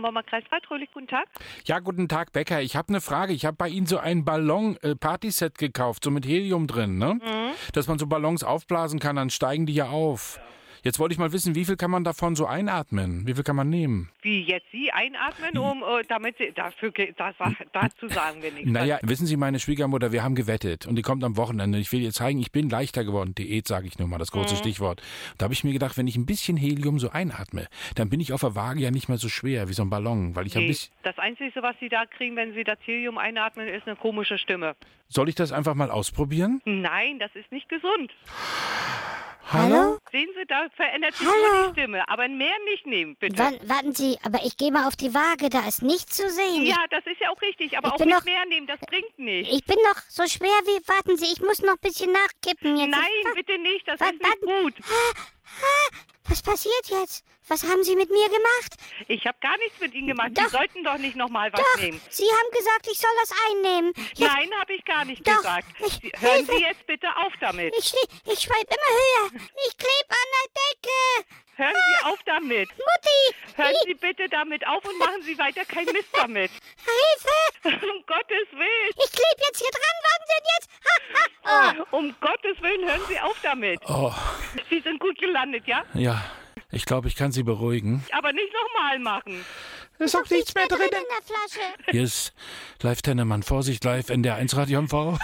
Bonner Kreis Waldröhlich, guten Tag. Ja, guten Tag, Becker. Ich habe eine Frage. Ich habe bei Ihnen so ein Ballon-Partyset gekauft, so mit Helium drin, ne? Dass man so Ballons aufblasen kann, dann steigen die ja auf. Jetzt wollte ich mal wissen, wie viel kann man davon so einatmen? Wie viel kann man nehmen? Wie jetzt Sie einatmen, damit Sie, dazu sagen wir nichts. Naja, wissen Sie, meine Schwiegermutter, wir haben gewettet und die kommt am Wochenende. Ich will ihr zeigen, ich bin leichter geworden. Diät, sage ich nur mal, das kurze Stichwort. Da habe ich mir gedacht, wenn ich ein bisschen Helium so einatme, dann bin ich auf der Waage ja nicht mehr so schwer wie so ein Ballon, weil ich ein bisschen... Das Einzige, was Sie da kriegen, wenn Sie das Helium einatmen, ist eine komische Stimme. Soll ich das einfach mal ausprobieren? Nein, das ist nicht gesund. Hallo? Sehen Sie, da verändert sich nur die Stimme. Aber mehr nicht nehmen, bitte. Warten Sie, aber ich gehe mal auf die Waage, da ist nichts zu sehen. Ja, das ist ja auch richtig, aber Ich auch bin nicht noch- mehr nehmen, das bringt nicht. Ich bin noch so schwer wie... Warten Sie, ich muss noch ein bisschen nachkippen jetzt. Nein, bitte nicht, das ist nicht gut. Was passiert jetzt? Was haben Sie mit mir gemacht? Ich habe gar nichts mit Ihnen gemacht. Doch. Sie sollten doch nicht nochmal was Doch, nehmen. Sie haben gesagt, ich soll das einnehmen. Jetzt, Nein, habe ich gar nicht Doch, gesagt. ich- Hören Hilfe. Sie jetzt bitte auf damit. ich schweib immer höher. Ich kleb an der Decke. Hören Sie auf damit. Mutti, Hören Sie bitte damit auf und machen Sie weiter kein Mist damit. Hilfe. Um Gottes Willen. Ich kleb jetzt hier dran. Warten Sie jetzt. Um Gottes Willen, hören Sie auf damit. Oh, Sie sind gut gelandet, ja? ja. Ich glaube, ich kann Sie beruhigen. Aber nicht nochmal machen. Ist auch nichts mehr drin. in der Flasche. Hier ist Live Tennemann. Vorsicht, live NDR1 Radio MV.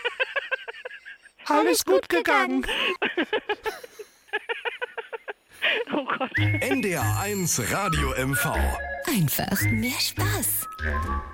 Alles gut gegangen. Oh Gott. NDR1 Radio MV. Einfach mehr Spaß.